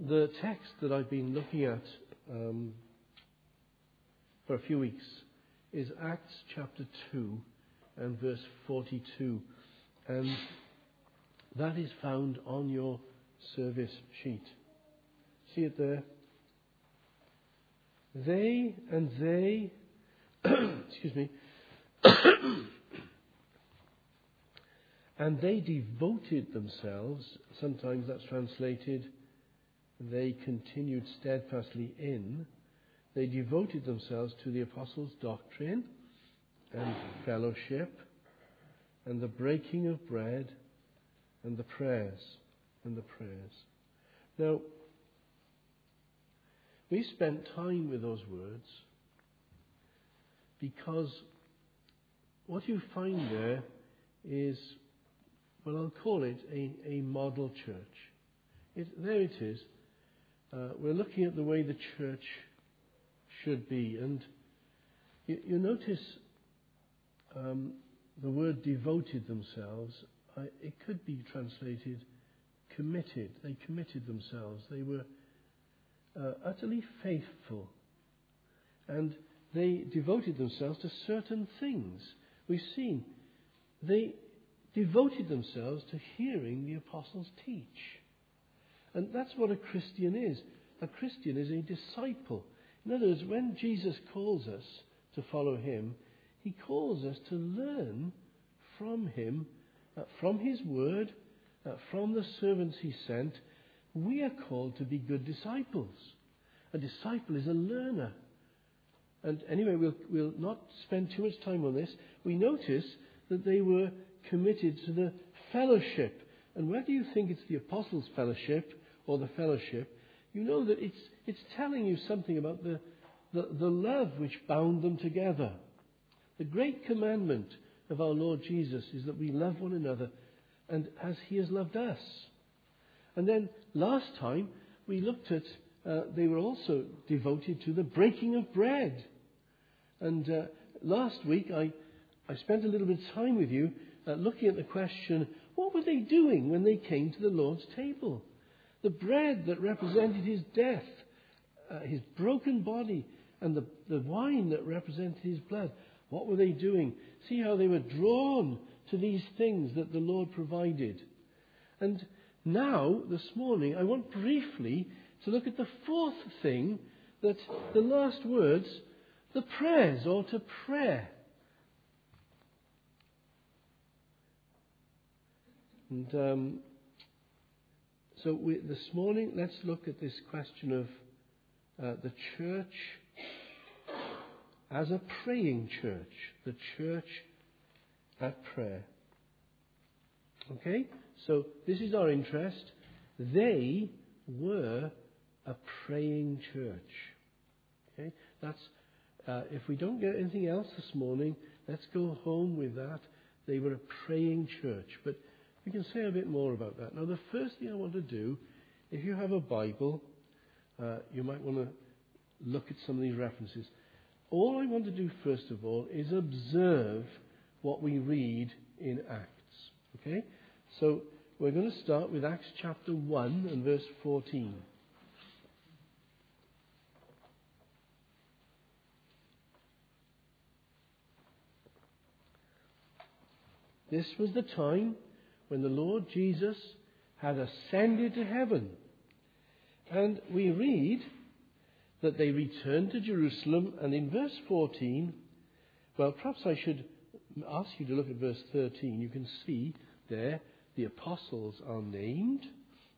The text that I've been looking at for a few weeks is Acts chapter 2 and verse 42. And that is found on your service sheet. See it there? They, excuse me, and they devoted themselves, sometimes that's translated, they continued steadfastly in, they devoted themselves to the apostles' doctrine and fellowship and the breaking of bread and the prayers. Now, we spent time with those words because what you find there is, well, I'll call it a model church. There it is. We're looking at the way the church should be. And you notice the word devoted themselves. It could be translated committed. They committed themselves. They were utterly faithful. And they devoted themselves to certain things. We've seen they devoted themselves to hearing the apostles teach. And that's what a Christian is. A Christian is a disciple. In other words, when Jesus calls us to follow him, he calls us to learn from him, from his word, from the servants he sent. We are called to be good disciples. A disciple is a learner. And anyway, we'll not spend too much time on this. We notice that they were committed to the fellowship. And whether you think it's the apostles' fellowship or the fellowship, you know that it's telling you something about the love which bound them together. The great commandment of our Lord Jesus is that we love one another and as he has loved us. And then last time we looked at they were also devoted to the breaking of bread. And last week I spent a little bit of time with you looking at the question, what were they doing when they came to the Lord's table? The bread that represented his death, his broken body, and the wine that represented his blood. What were they doing? See how they were drawn to these things that the Lord provided. And now, this morning, I want briefly to look at the fourth thing, that the last words, the prayers, or to prayer. And this morning, let's look at this question of the church as a praying church. The church at prayer. Okay? So this is our interest. They were a praying church. Okay? That's if we don't get anything else this morning, let's go home with that. They were a praying church. But we can say a bit more about that. Now, the first thing I want to do, if you have a Bible, you might want to look at some of these references. All I want to do, first of all, is observe what we read in Acts. Okay? So, we're going to start with Acts chapter 1 and verse 14. This was the time when the Lord Jesus had ascended to heaven. And we read that they returned to Jerusalem, and in verse 14, well, perhaps I should ask you to look at verse 13. You can see there the apostles are named.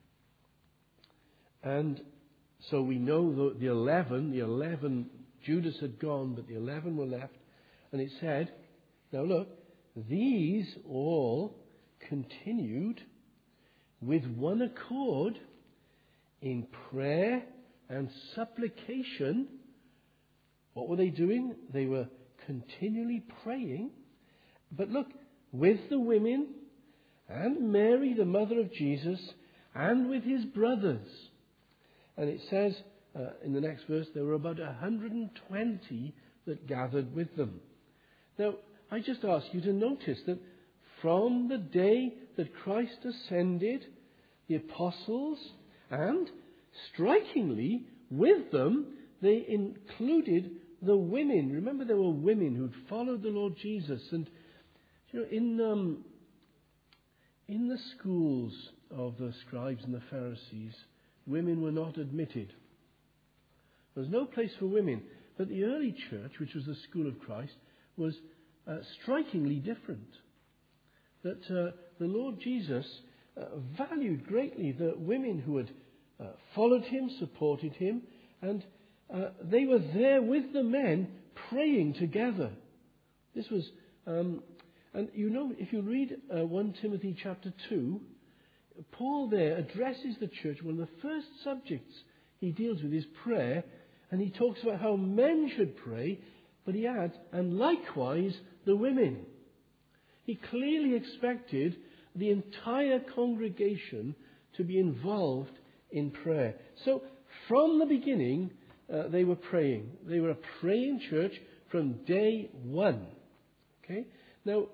And so we know the 11, Judas had gone, but the 11 were left. And it said, now look, these all continued with one accord in prayer and supplication. What were they doing? They were continually praying. But look, with the women and Mary, the mother of Jesus, and with his brothers. And it says in the next verse, there were about 120 that gathered with them. Now, I just ask you to notice that from the day that Christ ascended, the apostles and strikingly, with them, they included the women. Remember, there were women who'd followed the Lord Jesus. And in the schools of the scribes and the Pharisees, women were not admitted. There was no place for women. But the early church, which was the school of Christ, was strikingly different. That the Lord Jesus valued greatly the women who had followed him, supported him, and they were there with the men praying together. This was, and if you read 1 Timothy chapter 2, Paul there addresses the church. One of the first subjects he deals with is prayer, and he talks about how men should pray, but he adds, and likewise the women. He clearly expected the entire congregation to be involved in prayer. So from the beginning, they were praying. They were a praying church from day one. Okay? Now,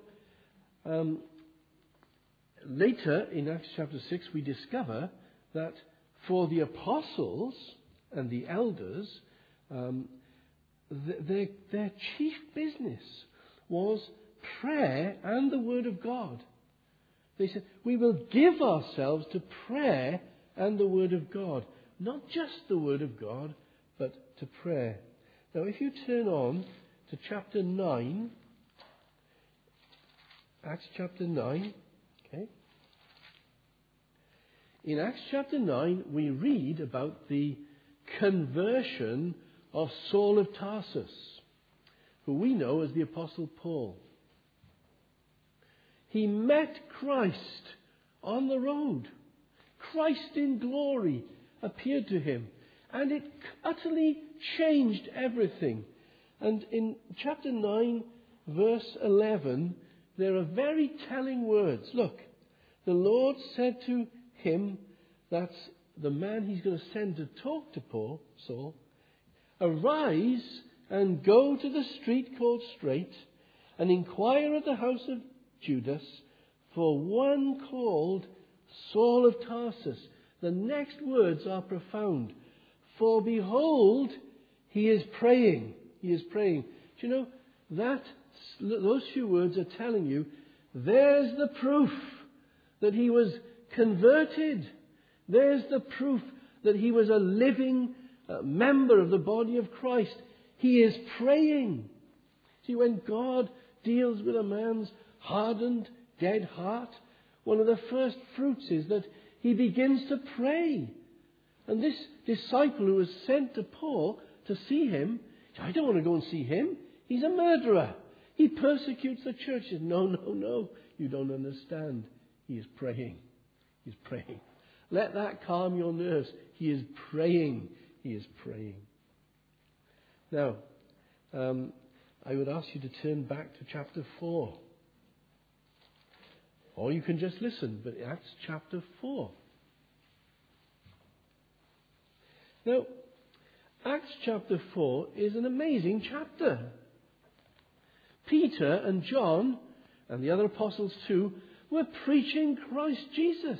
later in Acts chapter 6, we discover that for the apostles and the elders, their chief business was prayer and the Word of God. They said, we will give ourselves to prayer and the Word of God. Not just the Word of God, but to prayer. Now, if you turn on to chapter 9, Acts chapter 9, okay? In Acts chapter 9, we read about the conversion of Saul of Tarsus, who we know as the Apostle Paul. He met Christ on the road. Christ in glory appeared to him, and it utterly changed everything. And in chapter 9, verse 11, there are very telling words. Look, the Lord said to him, that's the man he's going to send to talk to Saul, arise and go to the street called Straight and inquire at the house of Judas for one called Saul of Tarsus. The next words are profound. For behold, he is praying. He is praying. Do you know, those few words are telling you, there's the proof that he was converted. There's the proof that he was a living member of the body of Christ. He is praying. See, when God deals with a man's hardened, dead heart, one of the first fruits is that he begins to pray. And this disciple who was sent to Paul to see him, I don't want to go and see him. He's a murderer. He persecutes the church. He says, no, you don't understand. He is praying. He's praying. Let that calm your nerves. He is praying. He is praying. Now, I would ask you to turn back to chapter 4. Or you can just listen, but Acts chapter 4. Now, Acts chapter 4 is an amazing chapter. Peter and John, and the other apostles too, were preaching Christ Jesus.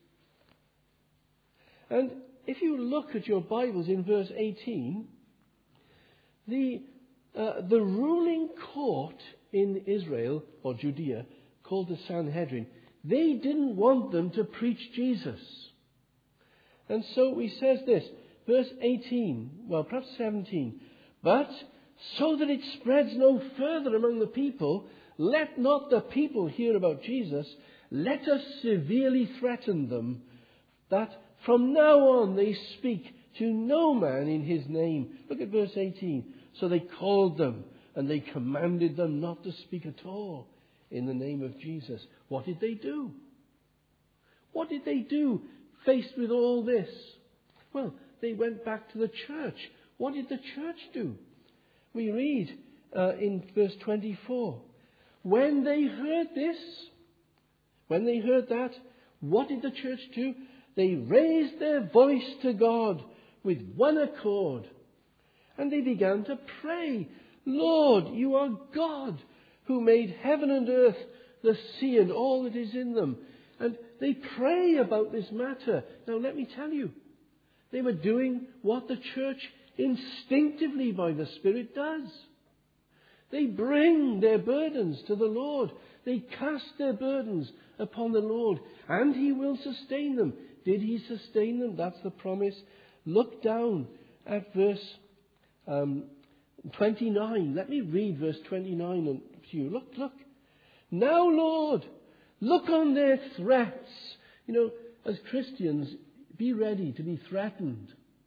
And if you look at your Bibles in verse 18, the ruling court in Israel, or Judea, called the Sanhedrin, they didn't want them to preach Jesus. And so he says this, verse 18, well, perhaps 17, but so that it spreads no further among the people, let not the people hear about Jesus, let us severely threaten them, that from now on they speak to no man in his name. Look at verse 18. So they called them, and they commanded them not to speak at all in the name of Jesus. What did they do? What did they do faced with all this? Well, they went back to the church. What did the church do? We read in verse 24. When they heard this, when they heard that, what did the church do? They raised their voice to God with one accord. And they began to pray, Lord, you are God who made heaven and earth, the sea and all that is in them. And they pray about this matter. Now let me tell you, They were doing what the church instinctively by the Spirit does. They bring their burdens to the Lord. They cast their burdens upon the Lord, and He will sustain them. Did He sustain them? That's the promise. Look down at verse 29. Let me read verse 29 to you. Look. Now, Lord, look on their threats. You know, as Christians, be ready to be threatened.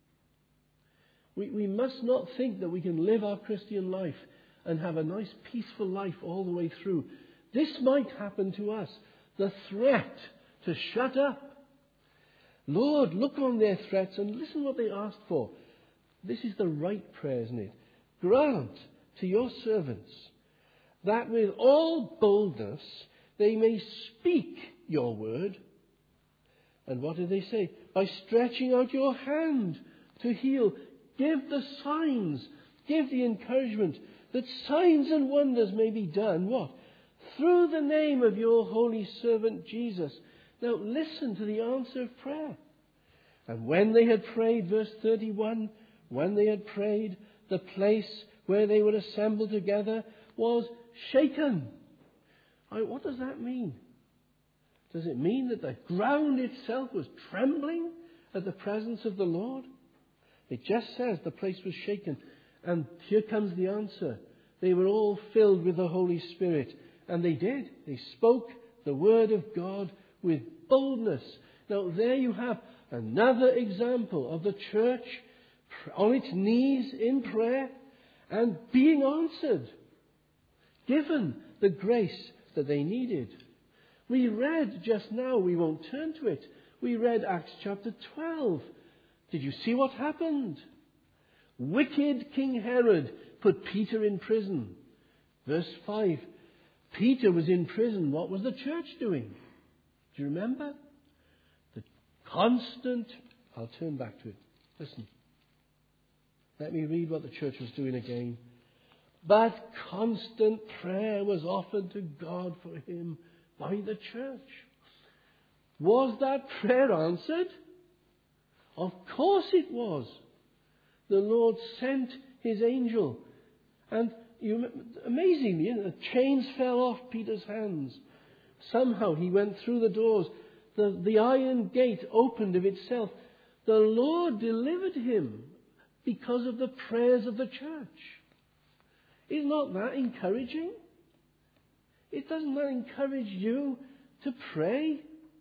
We must not think that we can live our Christian life and have a nice peaceful life all the way through. This might happen to us. The threat to shut up. Lord, look on their threats and listen what they asked for. This is the right prayer, isn't it? Grant to your servants that with all boldness they may speak your word. And what do they say? By stretching out your hand to heal. Give the signs. Give the encouragement that signs and wonders may be done. What? Through the name of your holy servant Jesus. Now listen to the answer of prayer. And when they had prayed, verse 31, when they had prayed, the place where they were assembled together was shaken. What does that mean? Does it mean that the ground itself was trembling at the presence of the Lord? It just says the place was shaken. And here comes the answer. They were all filled with the Holy Spirit. And they did. They spoke the word of God with boldness. Now there you have another example of the church on its knees in prayer and being answered, given the grace that they needed. We read just now, we won't turn to it, we read Acts chapter 12. Did you see what happened? Wicked King Herod put Peter in prison. Verse 5. Peter was in prison. What was the church doing? Do you remember? The constant... I'll turn back to it. Listen. Let me read what the church was doing again. But constant prayer was offered to God for him by the church. Was that prayer answered? Of course it was. The Lord sent his angel. And amazingly, the chains fell off Peter's hands. Somehow he went through the doors. The iron gate opened of itself. The Lord delivered him because of the prayers of the church. Is not that encouraging? Doesn't that encourage you to pray?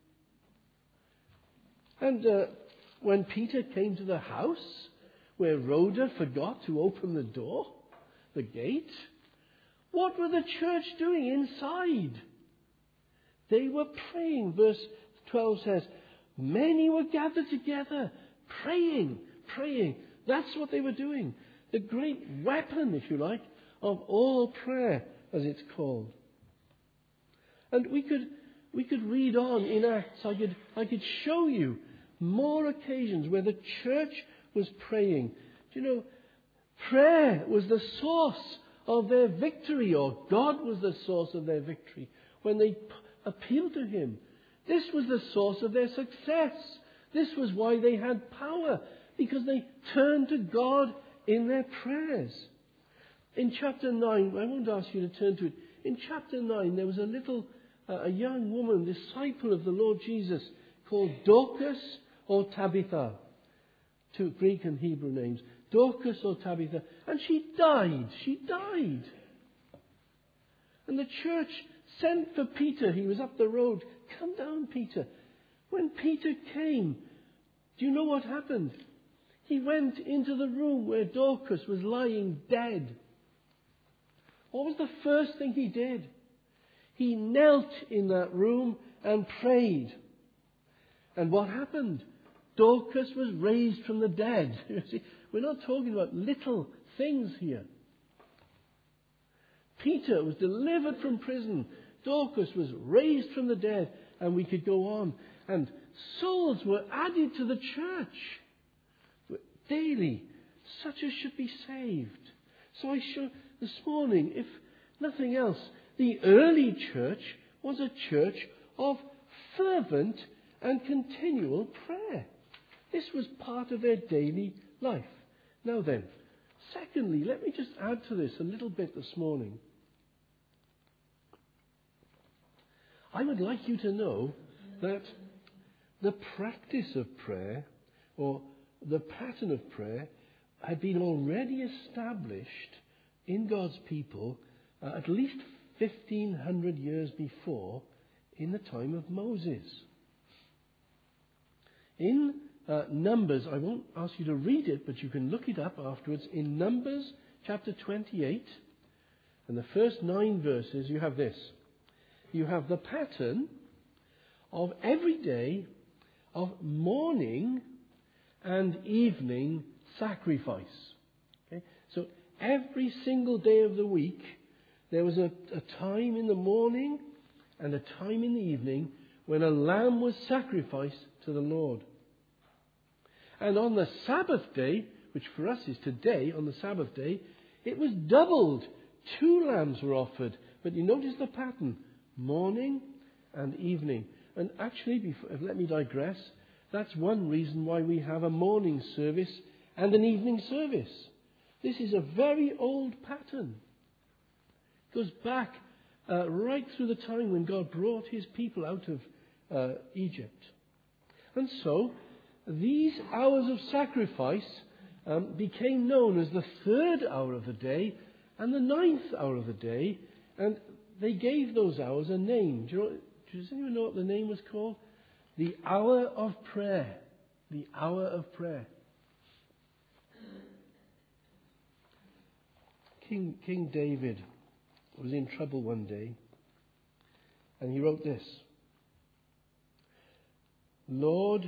And when Peter came to the house where Rhoda forgot to open the door, the gate, what were the church doing inside? They were praying. Verse 12 says, many were gathered together, praying. That's what they were doing. The great weapon, if you like, of all prayer, as it's called. And we could read on in Acts. I could show you more occasions where the church was praying. Do you know, prayer was the source of their victory, or God was the source of their victory when they appealed to Him. This was the source of their success. This was why they had power, because they turned to God in their prayers. In chapter 9, I won't ask you to turn to it. In chapter 9, there was a young woman, disciple of the Lord Jesus, called Dorcas or Tabitha. Two Greek and Hebrew names. Dorcas or Tabitha. And she died. And the church sent for Peter. He was up the road. Come down, Peter. When Peter came, do you know what happened? He went into the room where Dorcas was lying dead. What was the first thing he did? He knelt in that room and prayed. And what happened? Dorcas was raised from the dead. You see, we're not talking about little things here. Peter was delivered from prison. Dorcas was raised from the dead. And we could go on. And souls were added to the church. Daily, such as should be saved. So I show this morning, if nothing else, the early church was a church of fervent and continual prayer. This was part of their daily life. Now then, secondly, let me just add to this a little bit this morning. I would like you to know that the practice of prayer, or the pattern of prayer, had been already established in God's people at least 1,500 years before, in the time of Moses. In Numbers, I won't ask you to read it, but you can look it up afterwards. In Numbers chapter 28, and the first 9 verses, you have this. You have the pattern of every day of morning and evening sacrifice. Okay? So every single day of the week, there was a time in the morning and a time in the evening when a lamb was sacrificed to the Lord. And on the Sabbath day, which for us is today, on the Sabbath day, it was doubled. 2 lambs were offered. But you notice the pattern. Morning and evening. And actually, let me digress, that's one reason why we have a morning service and an evening service. This is a very old pattern. It goes back right through the time when God brought his people out of Egypt. And so, these hours of sacrifice became known as the 3rd hour of the day and the 9th hour of the day, and they gave those hours a name. Does anyone know what the name was called? The hour of prayer. The hour of prayer. King David was in trouble one day, and he wrote this: Lord,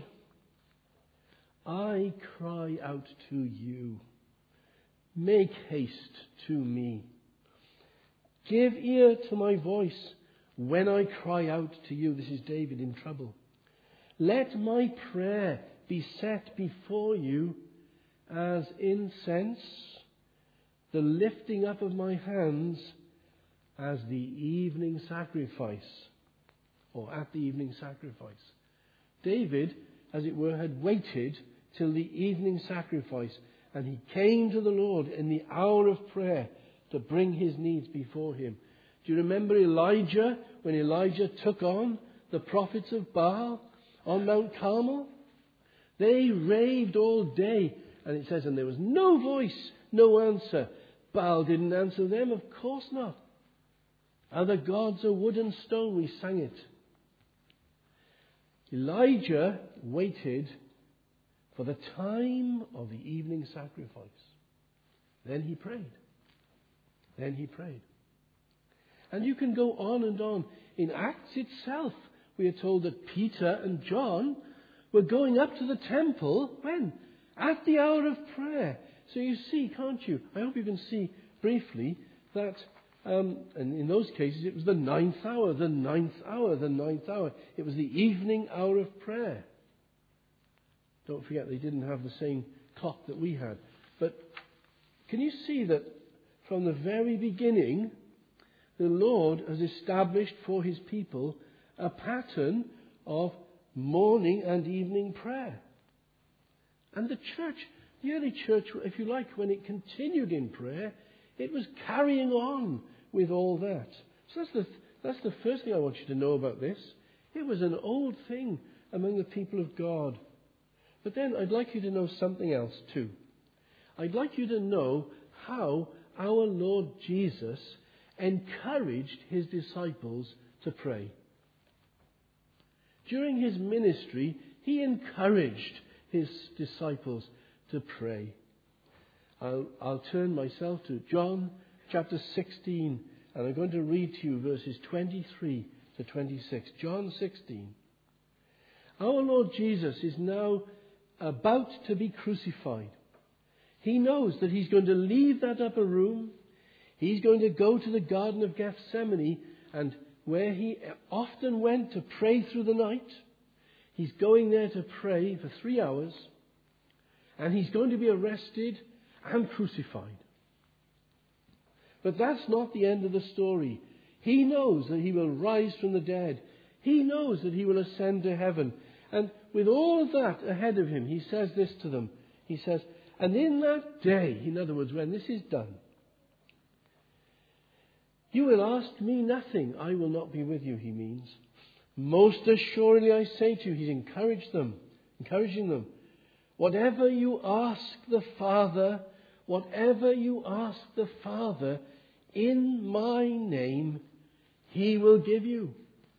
I cry out to you. Make haste to me. Give ear to my voice when I cry out to you. This is David in trouble. Let my prayer be set before you as incense, the lifting up of my hands as the evening sacrifice, or at the evening sacrifice. David, as it were, had waited till the evening sacrifice, and he came to the Lord in the hour of prayer to bring his needs before him. Do you remember Elijah, when Elijah took on the prophets of Baal on Mount Carmel? They raved all day, and it says, and there was no voice, no answer. Baal didn't answer them, of course not. Other gods are wood and stone, we sang it. Elijah waited for the time of the evening sacrifice. Then he prayed. And you can go on and on. In Acts itself, we are told that Peter and John were going up to the temple, when? At the hour of prayer. So you see, can't you? I hope you can see briefly that, and in those cases it was the 9th hour. It was the evening hour of prayer. Don't forget they didn't have the same clock that we had. But can you see that from the very beginning, the Lord has established for his people a pattern of morning and evening prayer. And the church, the early church, if you like, when it continued in prayer, it was carrying on with all that. So that's the first thing I want you to know about this. It was an old thing among the people of God. But then I'd like you to know something else too. I'd like you to know how our Lord Jesus encouraged his disciples to pray. During his ministry, he encouraged his disciples to pray. I'll turn myself to John chapter 16, and I'm going to read to you verses 23 to 26. John 16. Our Lord Jesus is now about to be crucified. He knows that he's going to leave that upper room. He's going to go to the Garden of Gethsemane, and where he often went to pray through the night, he's going there to pray for 3 hours, and he's going to be arrested and crucified. But that's not the end of the story. He knows that he will rise from the dead. He knows that he will ascend to heaven. And with all of that ahead of him, he says this to them. He says, and in that day, in other words, when this is done, you will ask me nothing. I will not be with you, he means. Most assuredly I say to you, he's encouraging them. Whatever you ask the Father in my name, he will give you.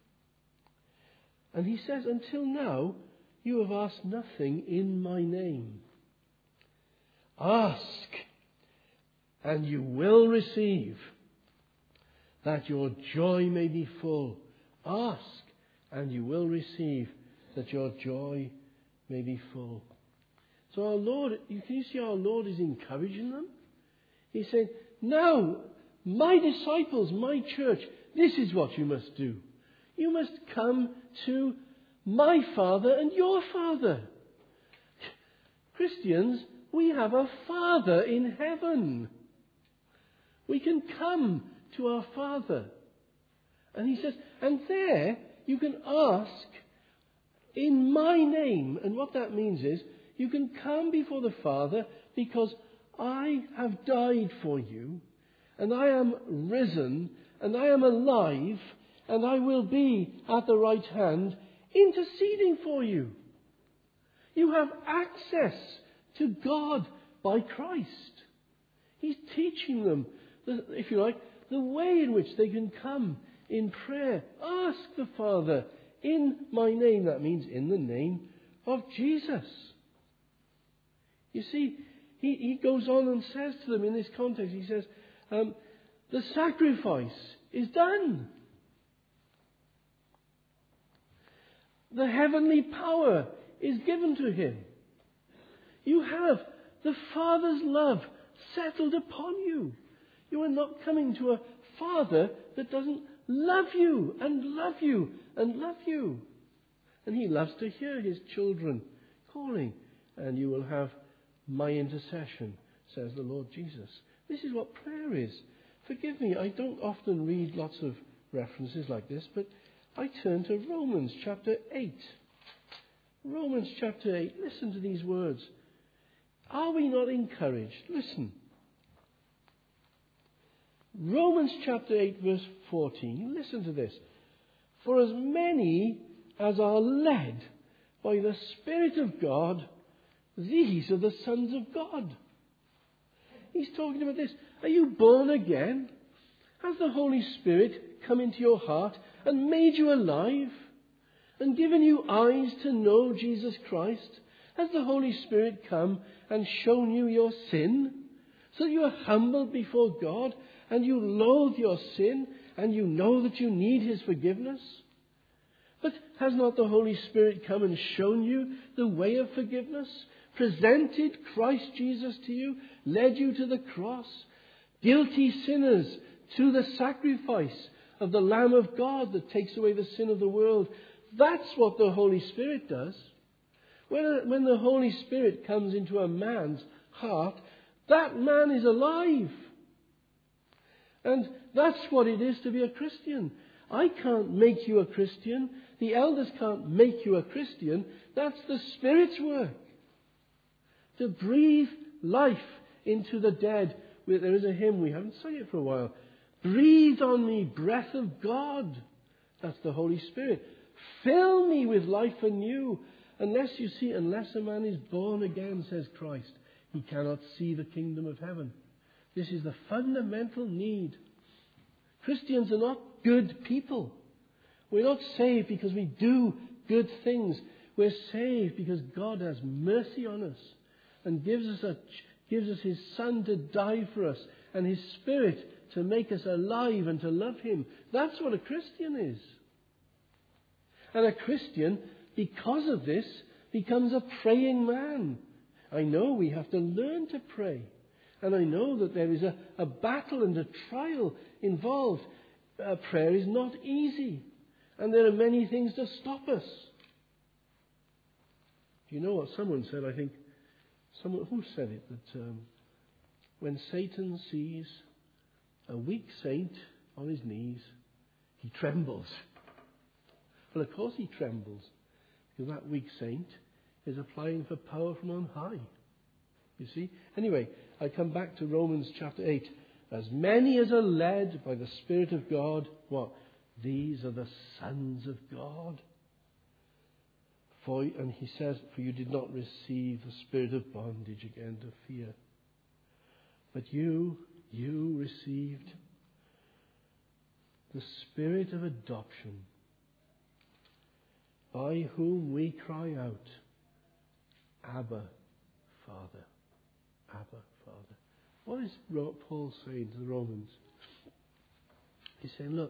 And he says, until now, you have asked nothing in my name. Ask, and you will receive, that your joy may be full. Ask, and you will receive, that your joy may be full. So our Lord, can you see our Lord is encouraging them? He's saying, now, my disciples, my church, this is what you must do. You must come to my Father and your Father. Christians, we have a Father in heaven. We can come to our Father. And he says, and there you can ask in my name. And what that means is, you can come before the Father because I have died for you, and I am risen, and I am alive, and I will be at the right hand interceding for you. You have access to God by Christ. He's teaching them, if you like, the way in which they can come in prayer. Ask the Father in my name. That means in the name of Jesus. You see, he goes on and says to them in this context, he says, the sacrifice is done. The heavenly power is given to him. You have the Father's love settled upon you. You are not coming to a Father that doesn't love you and love you and love you. And he loves to hear his children calling. And you will have my intercession, says the Lord Jesus. This is what prayer is. Forgive me, I don't often read lots of references like this, but I turn to Romans chapter 8. Romans chapter 8, listen to these words. Are we not encouraged? Listen. Romans chapter 8 verse 14, listen to this. For as many as are led by the Spirit of God, these are the sons of God. He's talking about this. Are you born again? Has the Holy Spirit come into your heart and made you alive? And given you eyes to know Jesus Christ? Has the Holy Spirit come and shown you your sin? So that you are humbled before God and you loathe your sin and you know that you need his forgiveness? But has not the Holy Spirit come and shown you the way of forgiveness? Presented Christ Jesus to you, led you to the cross, guilty sinners to the sacrifice of the Lamb of God that takes away the sin of the world. That's what the Holy Spirit does. When the Holy Spirit comes into a man's heart, that man is alive. And that's what it is to be a Christian. I can't make you a Christian. The elders can't make you a Christian. That's the Spirit's work. To breathe life into the dead. There is a hymn, we haven't sung it for a while. Breathe on me, breath of God. That's the Holy Spirit. Fill me with life anew. Unless a man is born again, says Christ, he cannot see the kingdom of heaven. This is the fundamental need. Christians are not good people. We're not saved because we do good things. We're saved because God has mercy on us and gives us his Son to die for us and his Spirit to make us alive and to love him. That's what a Christian is. And a Christian, because of this, becomes a praying man. I know we have to learn to pray. And I know that there is a battle and a trial involved. Prayer is not easy. And there are many things to stop us. Do you know what someone said? I think, who said it? That when Satan sees a weak saint on his knees, he trembles. Well, of course he trembles. Because that weak saint is applying for power from on high. You see? Anyway, I come back to Romans chapter 8. As many as are led by the Spirit of God, what? These are the sons of God. And he says, for you did not receive the spirit of bondage again to fear. But you received the Spirit of adoption, by whom we cry out, Abba, Father. Abba, Father. What is Paul saying to the Romans? He's saying, look,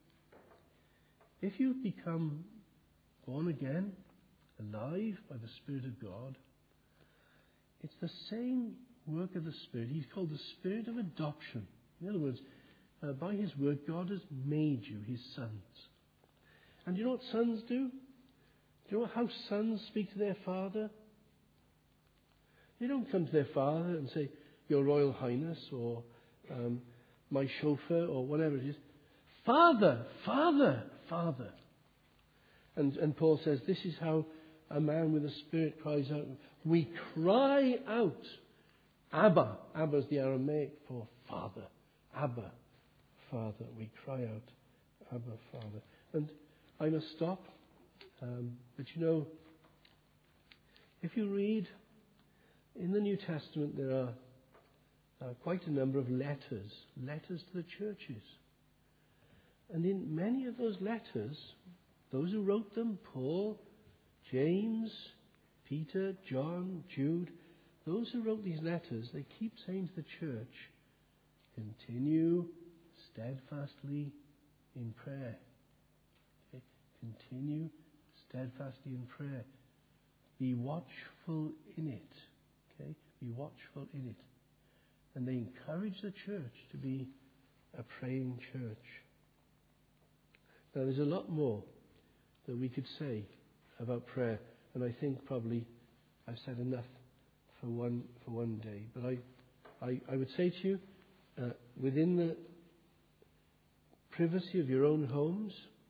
if you become born again, alive by the Spirit of God, it's the same work of the Spirit. He's called the Spirit of adoption. In other words, by His word, God has made you His sons. And do you know what sons do? Do you know how sons speak to their father? They don't come to their father and say, Your Royal Highness, or my chauffeur, or whatever it is. Father, Father, Father. And Paul says, this is how a man with a spirit cries out. We cry out, Abba. Abba is the Aramaic for Father. Abba, Father. We cry out, Abba, Father. And I must stop. But you know, if you read in the New Testament, there are quite a number of letters to the churches. And in many of those letters, those who wrote them, Paul, James, Peter, John, Jude, those who wrote these letters, they keep saying to the church, continue steadfastly in prayer. Okay? Continue steadfastly in prayer. Be watchful in it. Okay? Be watchful in it. And they encourage the church to be a praying church. Now there's a lot more that we could say about prayer, and I think probably I've said enough for one day. But I would say to you, within the privacy of your own homes,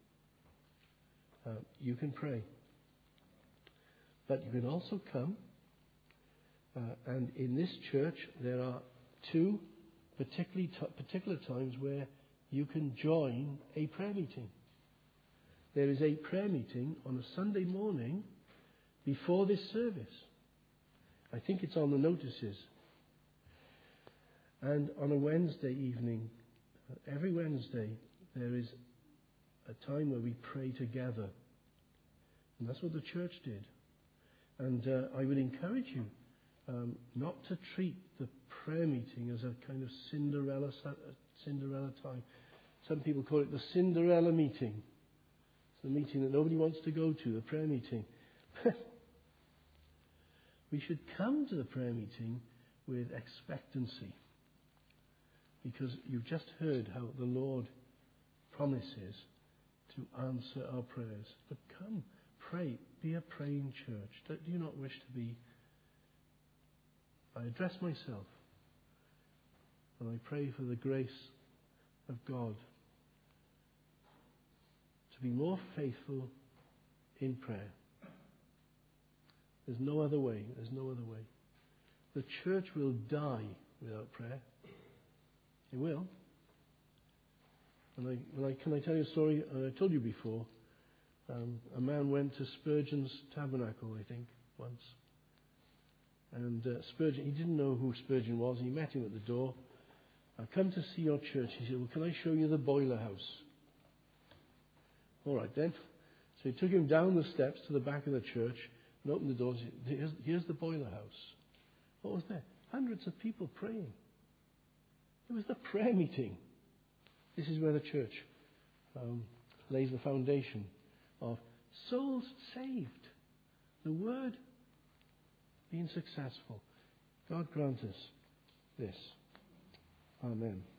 you can pray. But you can also come, and in this church there are two particular times where you can join a prayer meeting. There is a prayer meeting on a Sunday morning before this service. I think it's on the notices. And on a Wednesday evening, every Wednesday, there is a time where we pray together. And that's what the church did. And I would encourage you not to treat the prayer meeting as a kind of Cinderella time. Some people call it the Cinderella meeting. The meeting that nobody wants to go to, the prayer meeting. We should come to the prayer meeting with expectancy, because you've just heard how the Lord promises to answer our prayers. But come, pray, be a praying church. Do you not wish to be? I address myself, and I pray for the grace of God to be more faithful in prayer. There's no other way. There's no other way. The church will die without prayer. It will. Can I tell you a story? I told you before. A man went to Spurgeon's tabernacle, I think, once. And Spurgeon, he didn't know who Spurgeon was. He met him at the door. I've come to see your church. He said, well, can I show you the boiler house? All right then. So he took him down the steps to the back of the church and opened the doors. Here's the boiler house. What was there? Hundreds of people praying. It was the prayer meeting. This is where the church lays the foundation of souls saved. The word being successful. God grant us this. Amen.